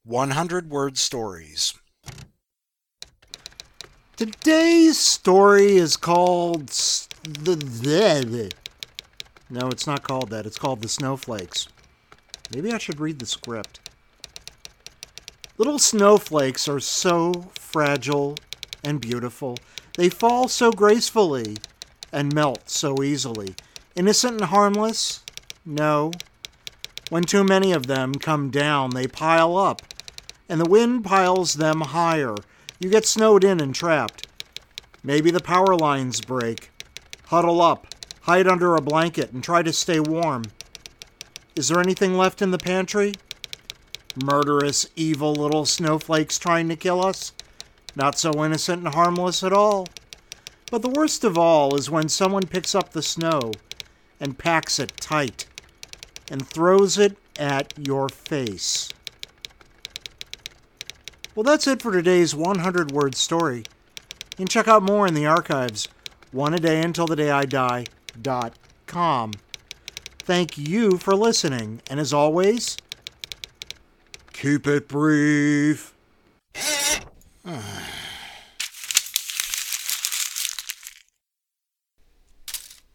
100 Word Stories. Today's story is called No, it's not called that. It's called The Snowflakes. Maybe I should read the script. Little snowflakes are so fragile and beautiful. They fall so gracefully and melt so easily. Innocent and harmless? No. When too many of them come down, they pile up, and the wind piles them higher. You get snowed in and trapped. Maybe the power lines break. Huddle up, hide under a blanket, and try to stay warm. Is there anything left in the pantry? Murderous, evil little snowflakes trying to kill us? Not so innocent and harmless at all. But the worst of all is when someone picks up the snow and packs it tight and throws it at your face. Well, that's it for today's 100-word story. You can check out more in the archives, oneadayuntilthedayIdie.com. Thank you for listening, and as always, keep it brief.